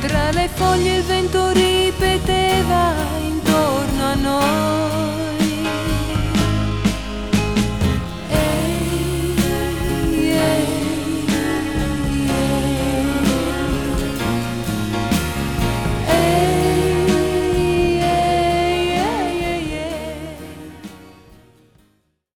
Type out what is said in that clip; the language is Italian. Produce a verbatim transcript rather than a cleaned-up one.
Tra le foglie il vento ripeteva intorno a noi.